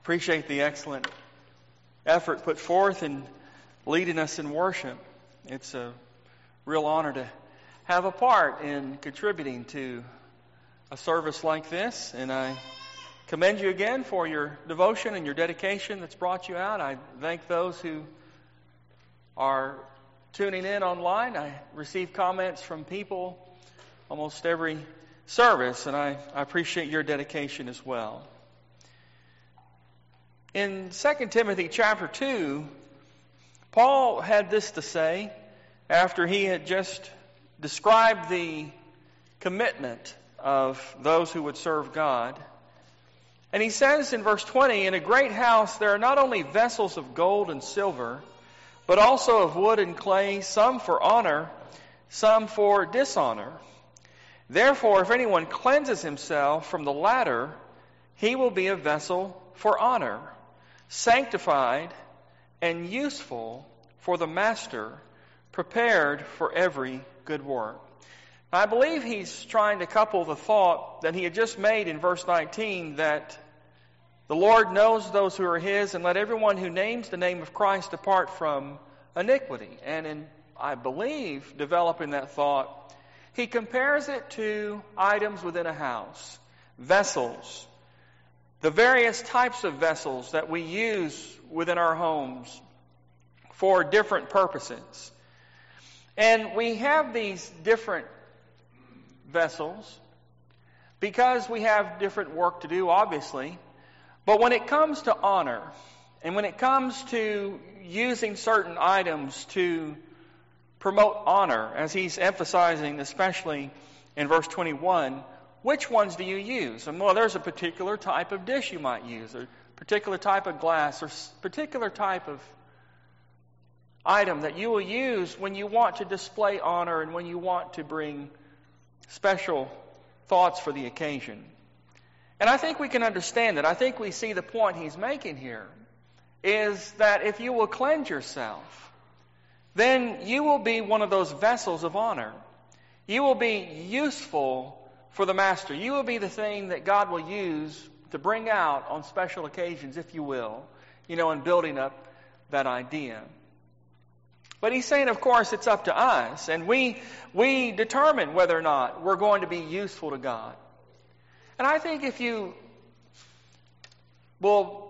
Appreciate the excellent effort put forth in leading us in worship. It's a real honor to have a part in contributing to a service like this, and I commend you again for your devotion and your dedication that's brought you out. I thank those who are tuning in online. I receive comments from people almost every service, and I appreciate your dedication as well. In 2 Timothy chapter 2, Paul had this to say after he had just described the commitment of those who would serve God. And he says in verse 20, "In a great house there are not only vessels of gold and silver, but also of wood and clay, some for honor, some for dishonor. Therefore, if anyone cleanses himself from the latter, he will be a vessel for honor, sanctified and useful for the master, prepared for every good work." I believe he's trying to couple the thought that he had just made in verse 19, that the Lord knows those who are His, and let everyone who names the name of Christ depart from iniquity. And in, I believe, developing that thought, he compares it to items within a house, vessels, the various types of vessels that we use within our homes for different purposes. And we have these different vessels because we have different work to do, obviously. But when it comes to honor, and when it comes to using certain items to promote honor, as he's emphasizing, especially in verse 21, which ones do you use? And well, there's a particular type of dish you might use, or particular type of glass, or particular type of item that you will use when you want to display honor and when you want to bring special thoughts for the occasion. And I think we can understand that. I think we see the point he's making here is that if you will cleanse yourself, then you will be one of those vessels of honor. You will be useful for the master. You will be the thing that God will use to bring out on special occasions, if you will, in building up that idea. But he's saying, of course, it's up to us, and we determine whether or not we're going to be useful to God. And I think if you will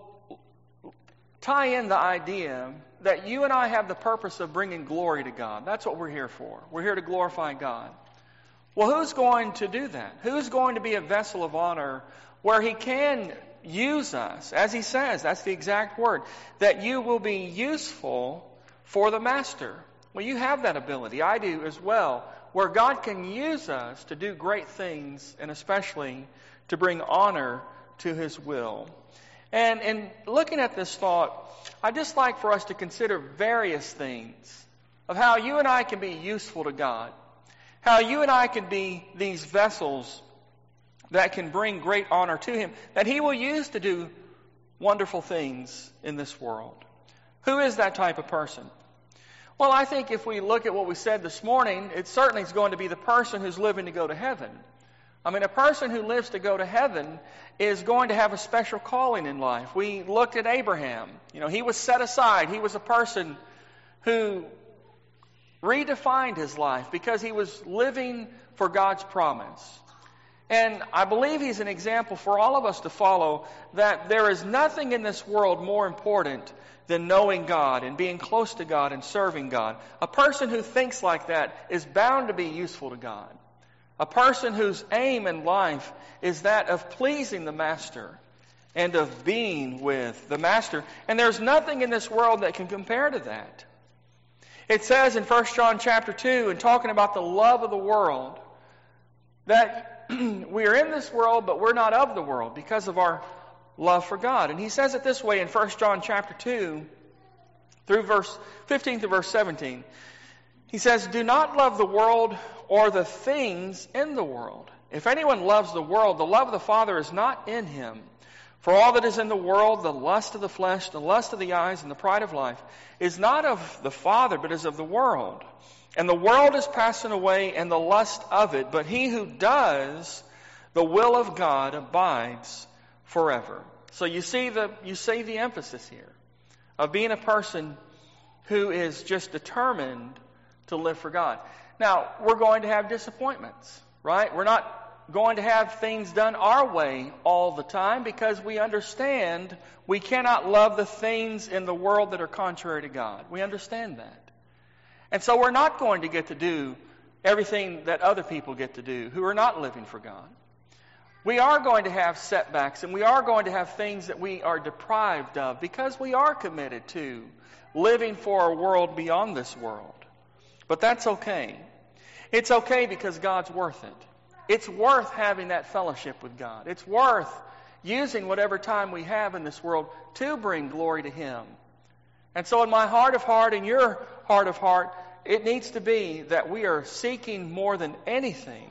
tie in the idea that you and I have the purpose of bringing glory to God, that's what we're here for. We're here to glorify God. Well, who's going to do that? Who's going to be a vessel of honor where He can use us? As He says, that's the exact word, that you will be useful for the master. Well, you have that ability. I do as well, where God can use us to do great things, and especially to bring honor to His will. And in looking at this thought, I'd just like for us to consider various things of how you and I can be useful to God. How you and I can be these vessels that can bring great honor to Him, that He will use to do wonderful things in this world. Who is that type of person? Well, I think if we look at what we said this morning, it certainly is going to be the person who's living to go to heaven. I mean, a person who lives to go to heaven is going to have a special calling in life. We looked at Abraham. He was set aside. He was a person who redefined his life because he was living for God's promise. And I believe he's an example for all of us to follow, that there is nothing in this world more important than knowing God and being close to God and serving God. A person who thinks like that is bound to be useful to God. A person whose aim in life is that of pleasing the master and of being with the master. And there's nothing in this world that can compare to that. It says in 1 John chapter 2, in talking about the love of the world, that we are in this world, but we're not of the world because of our love for God. And he says it this way in 1 John chapter 2, through verse 15 to verse 17. He says, "Do not love the world or the things in the world. If anyone loves the world, the love of the Father is not in him. For all that is in the world, the lust of the flesh, the lust of the eyes, and the pride of life, is not of the Father, but is of the world. And the world is passing away, and the lust of it. But he who does the will of God abides forever." So you see the emphasis here of being a person who is just determined to live for God. Now, we're going to have disappointments, right? We're not going to have things done our way all the time because we understand we cannot love the things in the world that are contrary to God. We understand that. And so we're not going to get to do everything that other people get to do who are not living for God. We are going to have setbacks and we are going to have things that we are deprived of because we are committed to living for a world beyond this world. But that's okay. It's okay because God's worth it. It's worth having that fellowship with God. It's worth using whatever time we have in this world to bring glory to Him. And so in my heart of heart and your heart of heart, it needs to be that we are seeking more than anything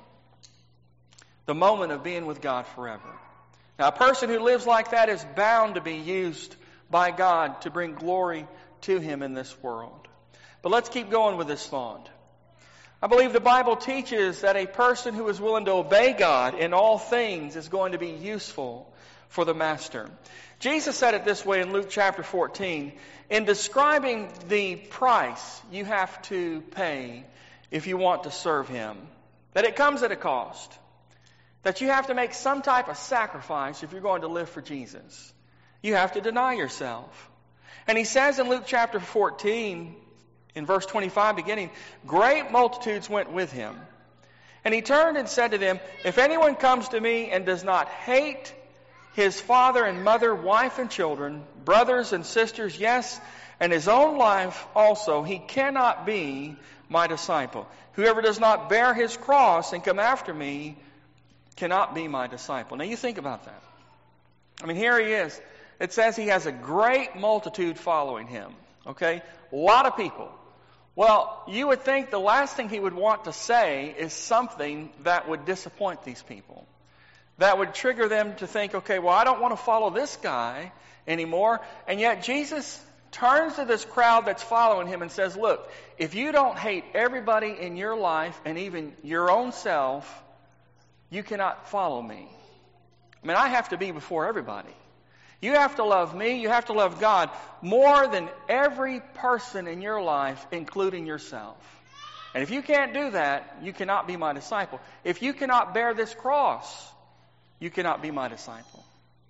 the moment of being with God forever. Now, a person who lives like that is bound to be used by God to bring glory to Him in this world. But let's keep going with this thought. I believe the Bible teaches that a person who is willing to obey God in all things is going to be useful for the Master. Jesus said it this way in Luke chapter 14. In describing the price you have to pay if you want to serve Him, that it comes at a cost. That you have to make some type of sacrifice if you're going to live for Jesus. You have to deny yourself. And He says in Luke chapter 14, in verse 25 beginning, great multitudes went with Him. And He turned and said to them, if anyone comes to me and does not hate his father and mother, wife and children, brothers and sisters, yes, and his own life also, he cannot be my disciple. Whoever does not bear his cross and come after me cannot be my disciple. Now you think about that. I mean, here He is. It says He has a great multitude following Him. Okay? A lot of people. Well, you would think the last thing He would want to say is something that would disappoint these people. That would trigger them to think, okay, well, I don't want to follow this guy anymore. And yet Jesus turns to this crowd that's following Him and says, look, if you don't hate everybody in your life and even your own self, you cannot follow me. I mean, I have to be before everybody. You have to love me, you have to love God more than every person in your life, including yourself. And if you can't do that, you cannot be my disciple. If you cannot bear this cross, you cannot be my disciple.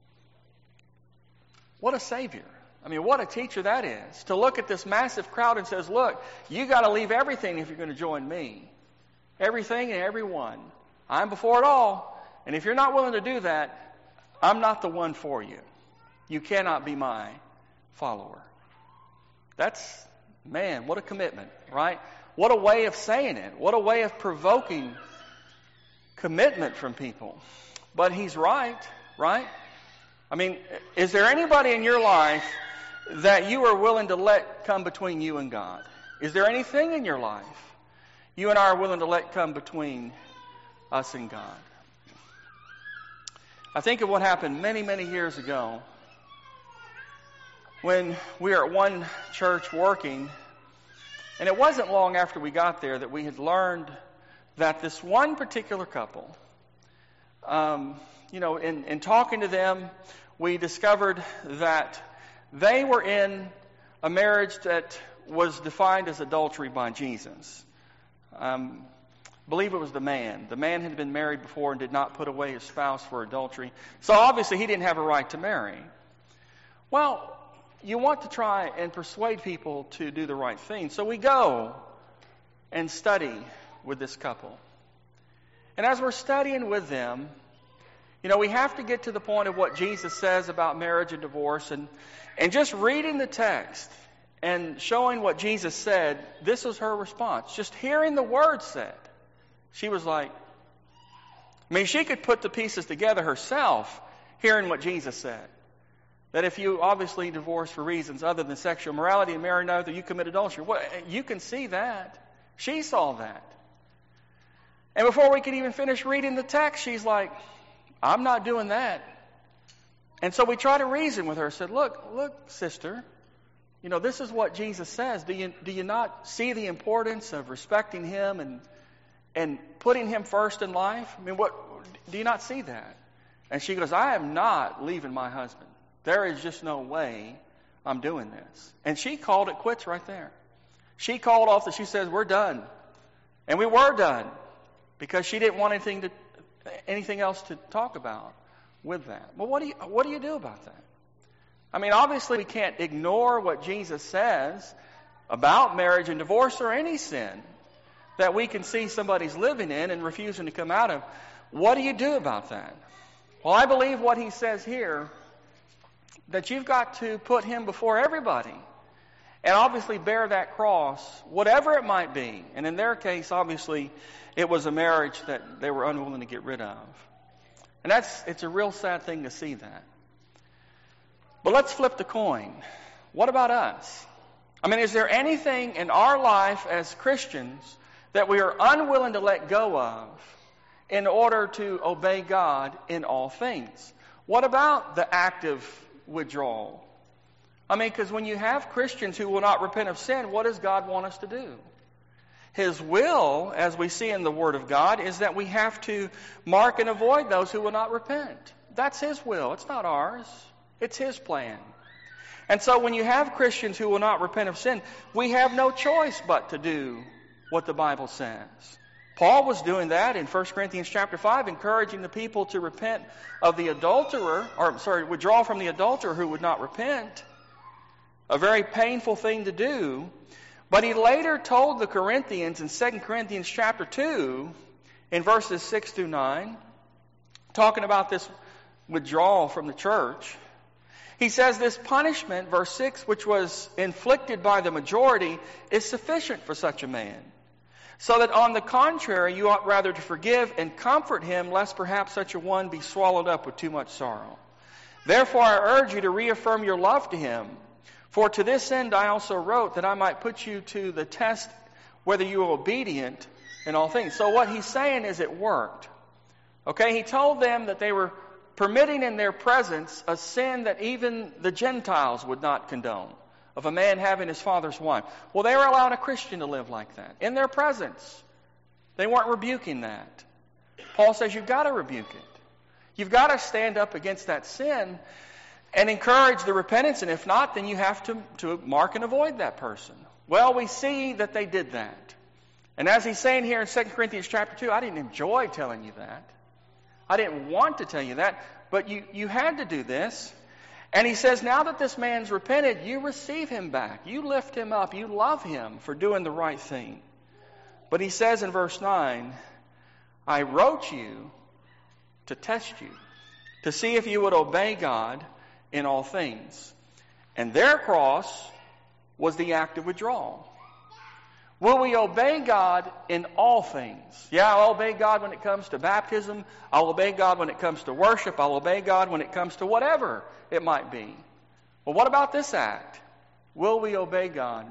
What a Savior. I mean, what a teacher that is. To look at this massive crowd and says, look, you got to leave everything if you're going to join me. Everything and everyone. I'm before it all. And if you're not willing to do that, I'm not the one for you. You cannot be my follower. That's, man, what a commitment, right? What a way of saying it. What a way of provoking commitment from people. But He's right? I mean, is there anybody in your life that you are willing to let come between you and God? Is there anything in your life you and I are willing to let come between us and God? I think of what happened many, many years ago when we were at one church working, and it wasn't long after we got there that we had learned that this one particular couple, in talking to them, we discovered that they were in a marriage that was defined as adultery by Jesus. I believe it was the man. The man had been married before and did not put away his spouse for adultery. So obviously he didn't have a right to marry. Well, you want to try and persuade people to do the right thing. So we go and study with this couple. And as we're studying with them, we have to get to the point of what Jesus says about marriage and divorce. And just reading the text and showing what Jesus said, this was her response. Just hearing the words said. She was like, she could put the pieces together herself, hearing what Jesus said. That if you obviously divorce for reasons other than sexual morality and marry another, you commit adultery. Well, you can see that. She saw that. And before we could even finish reading the text, she's like, I'm not doing that. And so we try to reason with her. Said, look, sister, this is what Jesus says. Do you not see the importance of respecting Him and putting Him first in life? Do you not see that? And she goes, I am not leaving my husband. There is just no way I'm doing this. And she called it quits right there. She called off she says, we're done. And we were done because she didn't want anything else to talk about with that. Well, what do you do about that? I mean, obviously we can't ignore what Jesus says about marriage and divorce or any sin that we can see somebody's living in and refusing to come out of. What do you do about that? Well, I believe what he says here, that you've got to put him before everybody and obviously bear that cross, whatever it might be. And in their case, obviously, it was a marriage that they were unwilling to get rid of. And it's a real sad thing to see that. But let's flip the coin. What about us? I mean, is there anything in our life as Christians that we are unwilling to let go of in order to obey God in all things? What about the active withdrawal? I mean, because when you have Christians who will not repent of sin, what does God want us to do? His will, as we see in the Word of God, is that we have to mark and avoid those who will not repent. That's His will. It's not ours. It's His plan. And so when you have Christians who will not repent of sin, we have no choice but to do what the Bible says. Paul was doing that in 1 Corinthians chapter 5, encouraging the people to repent of the adulterer, withdraw from the adulterer who would not repent. A very painful thing to do. But he later told the Corinthians in 2 Corinthians chapter 2, in verses 6 through 9, talking about this withdrawal from the church, he says this punishment, verse 6, which was inflicted by the majority, is sufficient for such a man. So that on the contrary, you ought rather to forgive and comfort him, lest perhaps such a one be swallowed up with too much sorrow. Therefore I urge you to reaffirm your love to him. For to this end I also wrote, that I might put you to the test whether you are obedient in all things. So what he's saying is it worked. Okay, he told them that they were permitting in their presence a sin that even the Gentiles would not condone, of a man having his father's wife. Well, they were allowing a Christian to live like that in their presence. They weren't rebuking that. Paul says you've got to rebuke it. You've got to stand up against that sin and encourage the repentance, and if not, then you have to mark and avoid that person. Well, we see that they did that. And as he's saying here in 2 Corinthians chapter 2, I didn't enjoy telling you that. I didn't want to tell you that, but you had to do this. And he says, now that this man's repented, you receive him back. You lift him up. You love him for doing the right thing. But he says in verse 9, I wrote you to test you, to see if you would obey God in all things. And their cross was the act of withdrawal. Will we obey God in all things? Yeah, I'll obey God when it comes to baptism. I'll obey God when it comes to worship. I'll obey God when it comes to whatever it might be. Well, what about this act? Will we obey God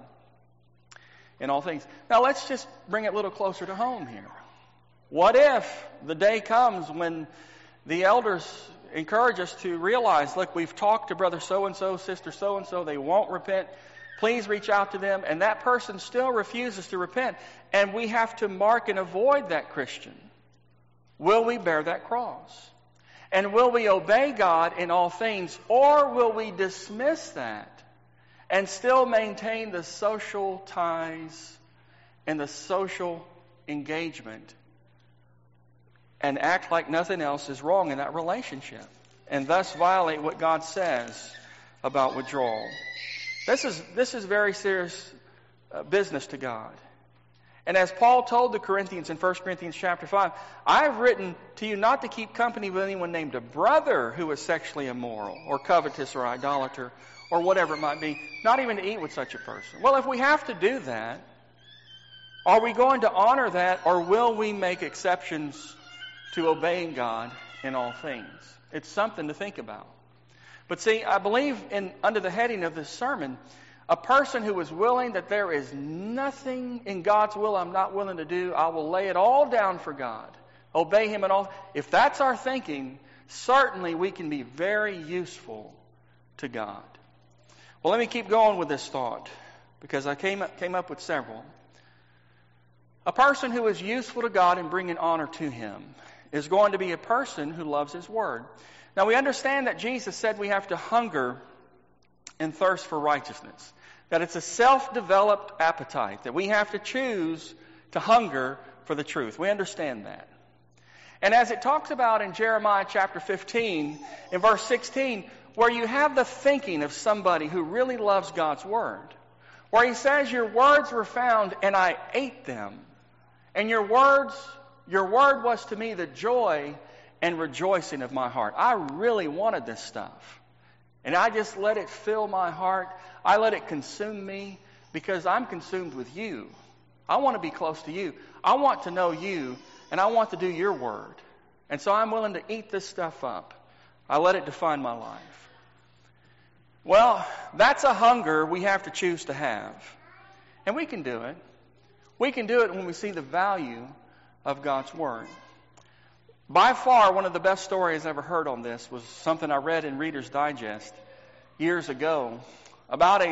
in all things? Now, let's just bring it a little closer to home here. What if the day comes when the elders encourage us to realize, look, we've talked to brother so-and-so, sister so-and-so, they won't repent. Please reach out to them. And that person still refuses to repent. And we have to mark and avoid that Christian. Will we bear that cross? And will we obey God in all things? Or will we dismiss that and still maintain the social ties and the social engagement and act like nothing else is wrong in that relationship, and thus violate what God says about withdrawal? This is very serious business to God. And as Paul told the Corinthians in 1 Corinthians chapter 5, I've written to you not to keep company with anyone named a brother who is sexually immoral or covetous or idolater or whatever it might be, not even to eat with such a person. Well, if we have to do that, are we going to honor that, or will we make exceptions to obeying God in all things? It's something to think about. But see, I believe under the heading of this sermon, a person who is willing that there is nothing in God's will I'm not willing to do, I will lay it all down for God, obey Him in all. If that's our thinking, certainly we can be very useful to God. Well, let me keep going with this thought, because I came up with several. A person who is useful to God and bringing honor to Him is going to be a person who loves His Word. Now we understand that Jesus said we have to hunger and thirst for righteousness. That it's a self-developed appetite, that we have to choose to hunger for the truth. We understand that. And as it talks about in Jeremiah chapter 15, in verse 16, where you have the thinking of somebody who really loves God's Word, where He says, your words were found and I ate them. And your word was to me the joy and rejoicing of my heart. I really wanted this stuff. And I just let it fill my heart. I let it consume me because I'm consumed with you. I want to be close to you. I want to know you, and I want to do your word. And so I'm willing to eat this stuff up. I let it define my life. Well, that's a hunger we have to choose to have. And we can do it. We can do it when we see the value of God's Word. By far, one of the best stories I ever heard on this was something I read in Reader's Digest years ago about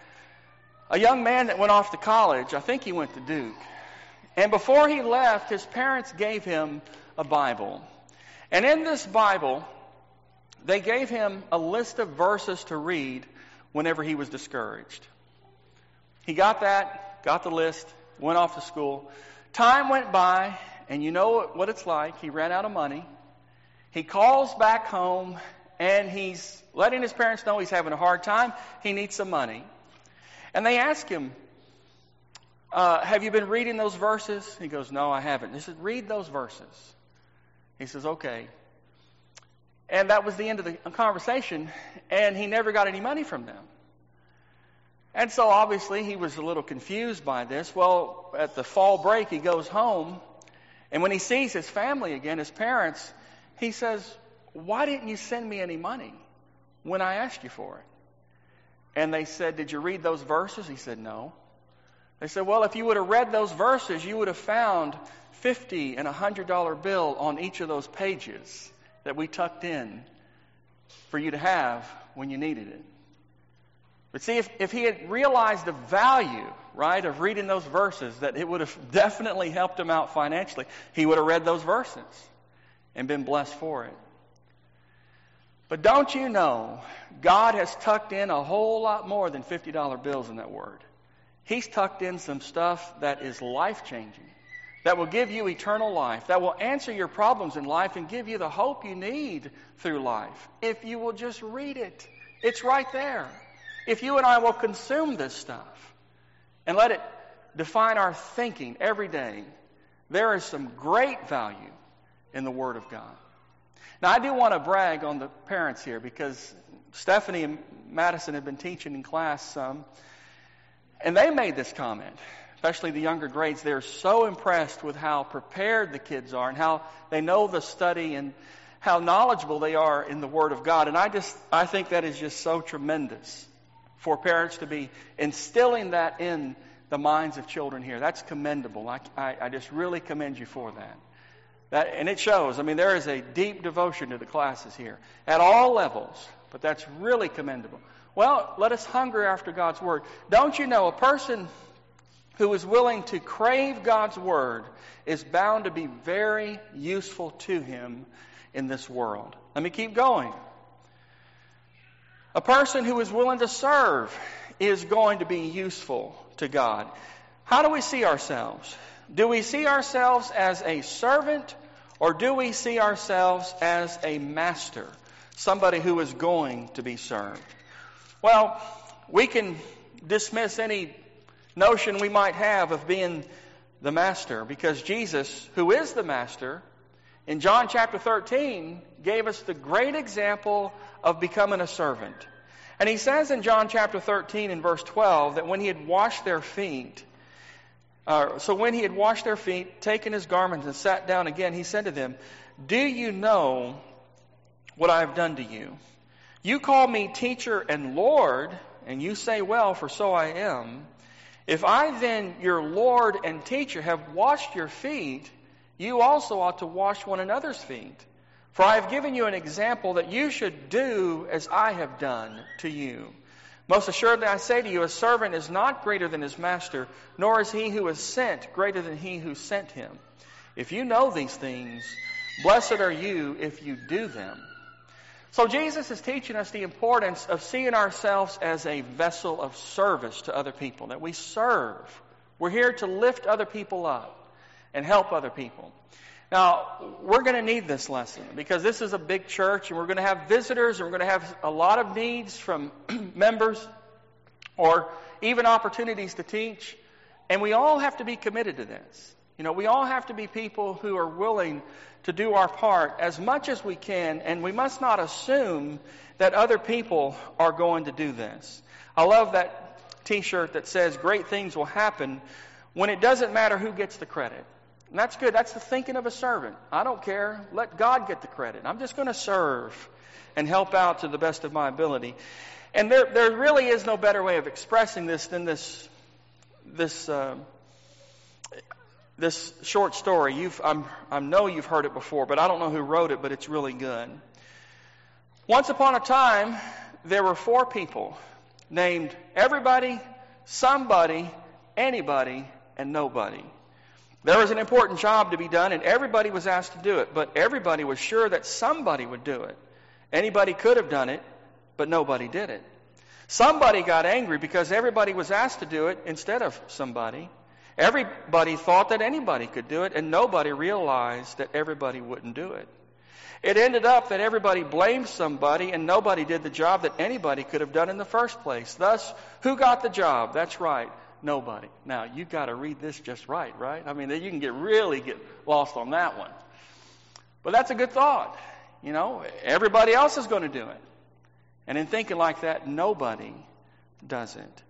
a young man that went off to college. I think he went to Duke. And before he left, his parents gave him a Bible. And in this Bible, they gave him a list of verses to read whenever he was discouraged. He got the list, went off to school. Time went by, and you know what it's like. He ran out of money. He calls back home, and he's letting his parents know he's having a hard time. He needs some money. And they ask him, have you been reading those verses? He goes, no, I haven't. They said, read those verses. He says, okay. And that was the end of the conversation, and he never got any money from them. And so obviously he was a little confused by this. Well, at the fall break, he goes home, and when he sees his family again, his parents, he says, why didn't you send me any money when I asked you for it? And they said, did you read those verses? He said, no. They said, well, if you would have read those verses, you would have found $50 and $100 bill on each of those pages that we tucked in for you to have when you needed it. But see, if he had realized the value, right, of reading those verses, that it would have definitely helped him out financially, he would have read those verses and been blessed for it. But don't you know, God has tucked in a whole lot more than $50 bills in that word. He's tucked in some stuff that is life-changing, that will give you eternal life, that will answer your problems in life and give you the hope you need through life. If you will just read it, it's right there. If you and I will consume this stuff and let it define our thinking every day, there is some great value in the Word of God. Now, I do want to brag on the parents here because Stephanie and Madison have been teaching in class some, and they made this comment, especially the younger grades. They're so impressed with how prepared the kids are and how they know the study and how knowledgeable they are in the Word of God. And I think that is just so tremendous for parents to be instilling that in the minds of children here. That's commendable. I just really commend you for that. And it shows. I mean, there is a deep devotion to the classes here at all levels, but that's really commendable. Well, let us hunger after God's Word. Don't you know, a person who is willing to crave God's Word is bound to be very useful to him in this world. Let me keep going. A person who is willing to serve is going to be useful to God. How do we see ourselves? Do we see ourselves as a servant, or do we see ourselves as a master, somebody who is going to be served? Well, we can dismiss any notion we might have of being the master, because Jesus, who is the master, in John chapter 13, gave us the great example of becoming a servant. And he says in John chapter 13 in verse 12 that when he had washed their feet, taken his garments and sat down again, he said to them, do you know what I have done to you? You call me teacher and Lord, and you say, well, for so I am. If I then, your Lord and teacher, have washed your feet, you also ought to wash one another's feet. For I have given you an example that you should do as I have done to you. Most assuredly I say to you, a servant is not greater than his master, nor is he who is sent greater than he who sent him. If you know these things, Blessed are you if you do them. So Jesus is teaching us the importance of seeing ourselves as a vessel of service to other people, that we serve. We're here to lift other people up and help other people. Now, we're going to need this lesson because this is a big church and we're going to have visitors and we're going to have a lot of needs from members or even opportunities to teach. And we all have to be committed to this. We all have to be people who are willing to do our part as much as we can, and we must not assume that other people are going to do this. I love that t-shirt that says, "Great things will happen," when it doesn't matter who gets the credit. And that's good. That's the thinking of a servant. I don't care. Let God get the credit. I'm just going to serve and help out to the best of my ability. And there really is no better way of expressing this than this short story. I know you've heard it before, but I don't know who wrote it, but it's really good. Once upon a time, there were 4 people named everybody, somebody, anybody, and nobody. There was an important job to be done, and everybody was asked to do it, but everybody was sure that somebody would do it. Anybody could have done it, but nobody did it. Somebody got angry because everybody was asked to do it instead of somebody. Everybody thought that anybody could do it, and nobody realized that everybody wouldn't do it. It ended up that everybody blamed somebody, and nobody did the job that anybody could have done in the first place. Thus, who got the job? That's right, nobody. Now, you've got to read this just right? I mean, you can really get lost on that one. But that's a good thought. Everybody else is going to do it. And in thinking like that, nobody does it.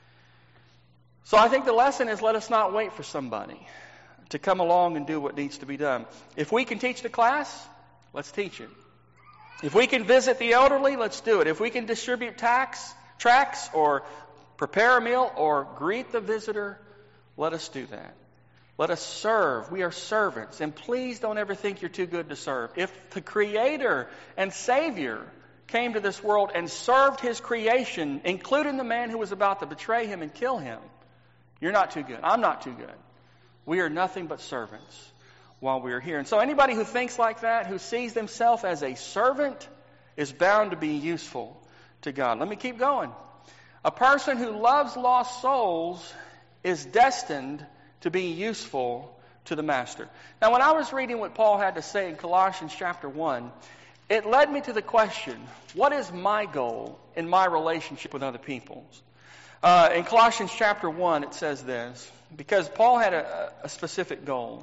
So I think the lesson is, let us not wait for somebody to come along and do what needs to be done. If we can teach the class, let's teach it. If we can visit the elderly, let's do it. If we can distribute tracts or prepare a meal or greet the visitor, let us do that. Let us serve. We are servants. And please don't ever think you're too good to serve. If the Creator and Savior came to this world and served His creation, including the man who was about to betray Him and kill Him, you're not too good. I'm not too good. We are nothing but servants while we are here. And so anybody who thinks like that, who sees themselves as a servant, is bound to be useful to God. Let me keep going. A person who loves lost souls is destined to be useful to the Master. Now, when I was reading what Paul had to say in Colossians chapter 1, it led me to the question, what is my goal in my relationship with other people? In Colossians chapter 1, it says this, because Paul had a specific goal.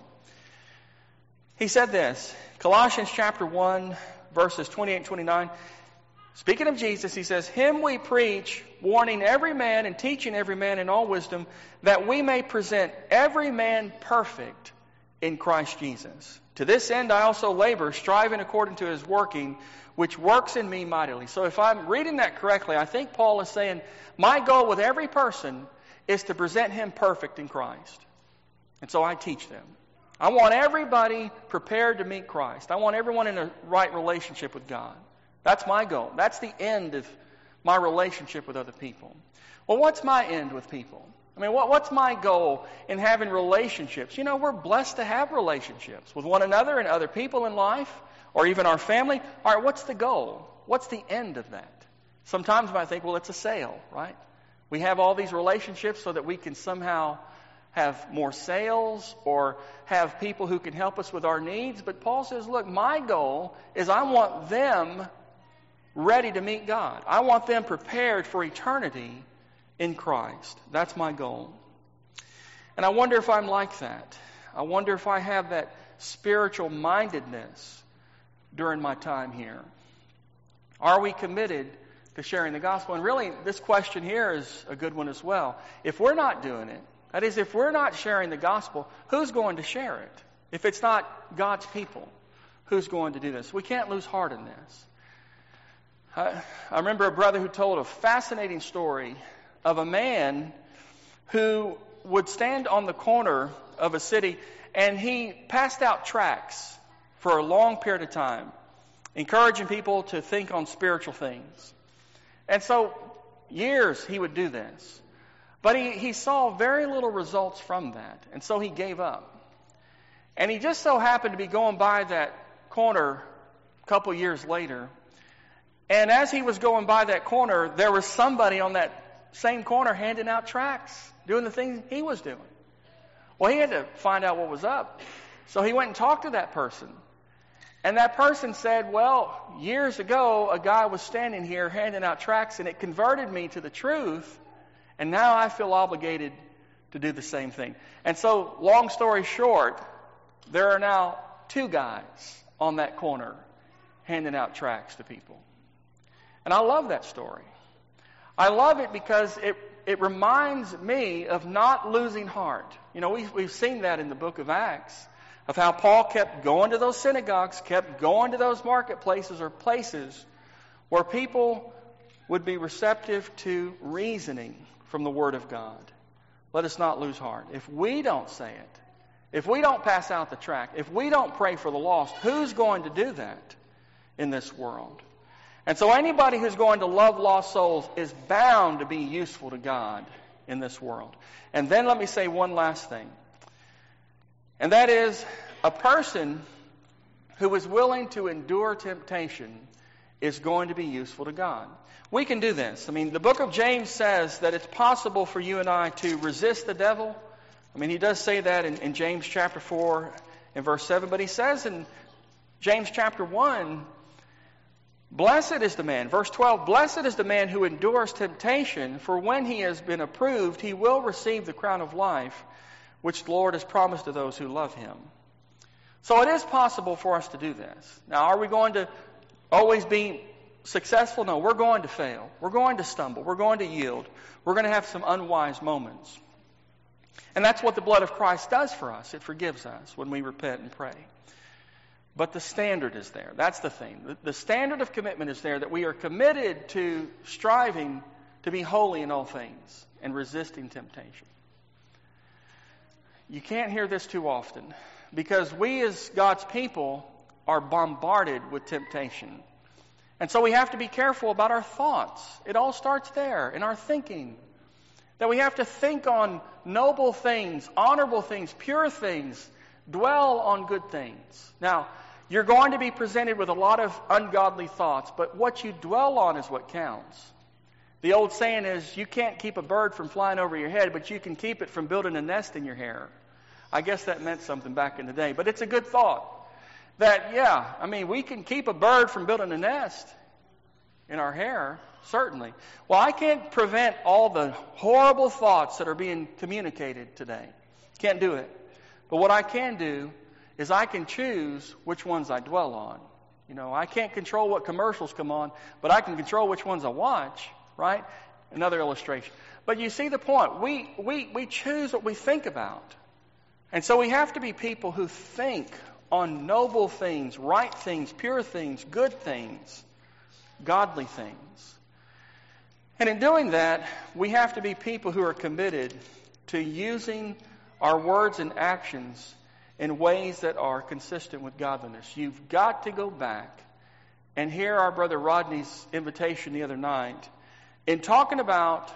He said this, Colossians chapter 1, verses 28 and 29, speaking of Jesus, he says, "Him we preach, warning every man and teaching every man in all wisdom, that we may present every man perfect in Christ Jesus. To this end I also labor, striving according to His working, which works in me mightily." So if I'm reading that correctly, I think Paul is saying, my goal with every person is to present him perfect in Christ. And so I teach them. I want everybody prepared to meet Christ. I want everyone in a right relationship with God. That's my goal. That's the end of my relationship with other people. Well, what's my end with people? I mean, what's my goal in having relationships? We're blessed to have relationships with one another and other people in life, or even our family. All right, what's the goal? What's the end of that? Sometimes I think, well, it's a sale, right? We have all these relationships so that we can somehow have more sales or have people who can help us with our needs. But Paul says, look, my goal is I want them ready to meet God. I want them prepared for eternity in Christ. That's my goal. And I wonder if I'm like that. I wonder if I have that spiritual mindedness during my time here. Are we committed to sharing the gospel? And really, this question here is a good one as well. If we're not doing it, that is, if we're not sharing the gospel, who's going to share it? If it's not God's people, who's going to do this? We can't lose heart in this. I remember a brother who told a fascinating story of a man who would stand on the corner of a city and he passed out tracts for a long period of time, encouraging people to think on spiritual things. And so years he would do this. But he saw very little results from that. And so he gave up. And he just so happened to be going by that corner a couple years later, and as he was going by that corner, there was somebody on that same corner handing out tracts, doing the thing he was doing. Well, he had to find out what was up. So he went and talked to that person. And that person said, well, years ago, a guy was standing here handing out tracts, and it converted me to the truth, and now I feel obligated to do the same thing. And so, long story short, there are now 2 guys on that corner handing out tracts to people. And I love that story. I love it because it reminds me of not losing heart. You know, we've seen that in the book of Acts, of how Paul kept going to those synagogues, kept going to those marketplaces or places where people would be receptive to reasoning from the Word of God. Let us not lose heart. If we don't say it, if we don't pass out the tract, if we don't pray for the lost, who's going to do that in this world? And so anybody who's going to love lost souls is bound to be useful to God in this world. And then let me say one last thing. And that is, a person who is willing to endure temptation is going to be useful to God. We can do this. I mean, the book of James says that it's possible for you and I to resist the devil. I mean, he does say that in James chapter 4 and verse 7. But he says in James chapter 1, blessed is the man, verse 12, blessed is the man who endures temptation, for when he has been approved, he will receive the crown of life, which the Lord has promised to those who love him. So it is possible for us to do this. Now, are we going to always be successful? No, we're going to fail. We're going to stumble. We're going to yield. We're going to have some unwise moments. And that's what the blood of Christ does for us. It forgives us when we repent and pray. But the standard is there. That's the thing. The standard of commitment is there, that we are committed to striving to be holy in all things and resisting temptation. You can't hear this too often, because we as God's people are bombarded with temptation. And so we have to be careful about our thoughts. It all starts there, in our thinking. That we have to think on noble things, honorable things, pure things, dwell on good things. Now, you're going to be presented with a lot of ungodly thoughts, but what you dwell on is what counts. The old saying is, you can't keep a bird from flying over your head, but you can keep it from building a nest in your hair. I guess that meant something back in the day, but it's a good thought. That, yeah, I mean, we can keep a bird from building a nest in our hair, certainly. Well, I can't prevent all the horrible thoughts that are being communicated today. Can't do it. But what I can do is I can choose which ones I dwell on. You know, I can't control what commercials come on, but I can control which ones I watch, right? Another illustration. But you see the point. We choose what we think about. And so we have to be people who think on noble things, right things, pure things, good things, godly things. And in doing that, we have to be people who are committed to using our words and actions in ways that are consistent with godliness. You've got to go back and hear our brother Rodney's invitation the other night in talking about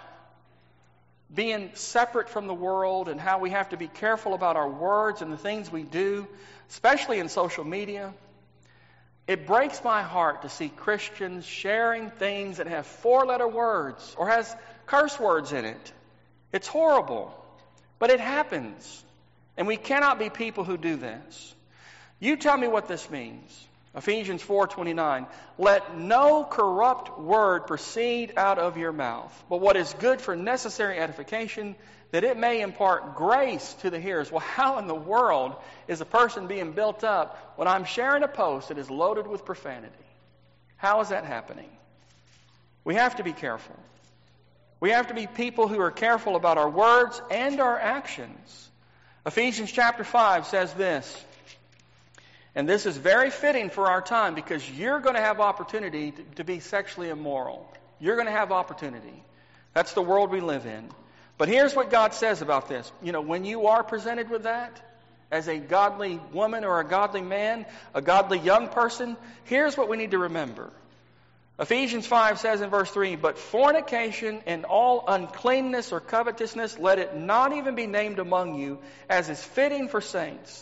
being separate from the world and how we have to be careful about our words and the things we do, especially in social media. It breaks my heart to see Christians sharing things that have 4-letter words or has curse words in it. It's horrible, but it happens. And we cannot be people who do this. You tell me what this means. Ephesians 4:29, let no corrupt word proceed out of your mouth, but what is good for necessary edification, that it may impart grace to the hearers. Well, how in the world is a person being built up when I'm sharing a post that is loaded with profanity? How is that happening? We have to be careful. We have to be people who are careful about our words and our actions. Ephesians chapter 5 says this, and this is very fitting for our time because you're going to have opportunity to be sexually immoral. You're going to have opportunity. That's the world we live in. But here's what God says about this. You know, when you are presented with that, as a godly woman or a godly man, a godly young person, here's what we need to remember. Ephesians 5 says in verse 3, but fornication and all uncleanness or covetousness, let it not even be named among you, as is fitting for saints.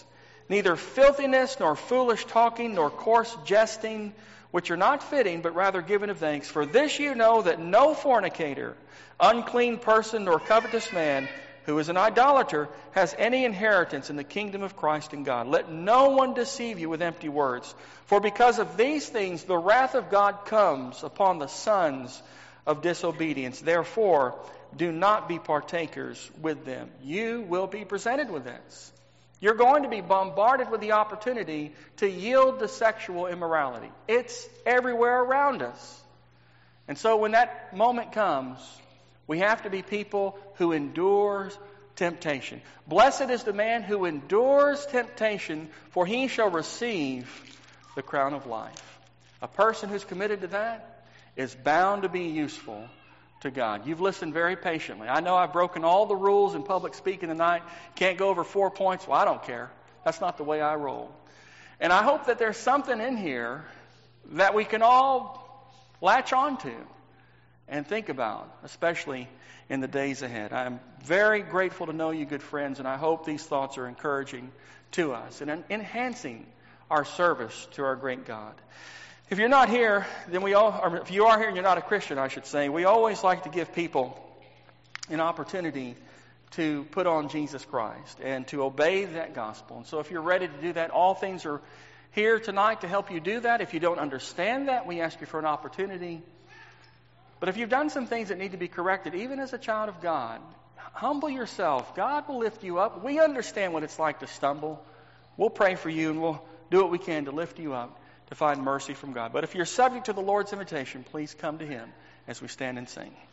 neither filthiness, nor foolish talking, nor coarse jesting, which are not fitting, but rather giving of thanks. For this you know, that no fornicator, unclean person, nor covetous man, who is an idolater, has any inheritance in the kingdom of Christ and God. Let no one deceive you with empty words. For because of these things the wrath of God comes upon the sons of disobedience. Therefore, do not be partakers with them. You will be presented with this. You're going to be bombarded with the opportunity to yield to sexual immorality. It's everywhere around us. And so when that moment comes, we have to be people who endures temptation. Blessed is the man who endures temptation, for he shall receive the crown of life. A person who's committed to that is bound to be useful to God. You've listened very patiently. I know I've broken all the rules in public speaking tonight. Can't go over 4 points. Well, I don't care. That's not the way I roll. And I hope that there's something in here that we can all latch on to and think about, especially in the days ahead. I'm very grateful to know you, good friends, and I hope these thoughts are encouraging to us and enhancing our service to our great God. If you're not here, then or if you are here and you're not a Christian, I should say, we always like to give people an opportunity to put on Jesus Christ and to obey that gospel. And so if you're ready to do that, all things are here tonight to help you do that. If you don't understand that, we ask you for an opportunity. But if you've done some things that need to be corrected, even as a child of God, humble yourself. God will lift you up. We understand what it's like to stumble. We'll pray for you and we'll do what we can to lift you up, to find mercy from God. But if you're subject to the Lord's invitation, please come to Him as we stand and sing.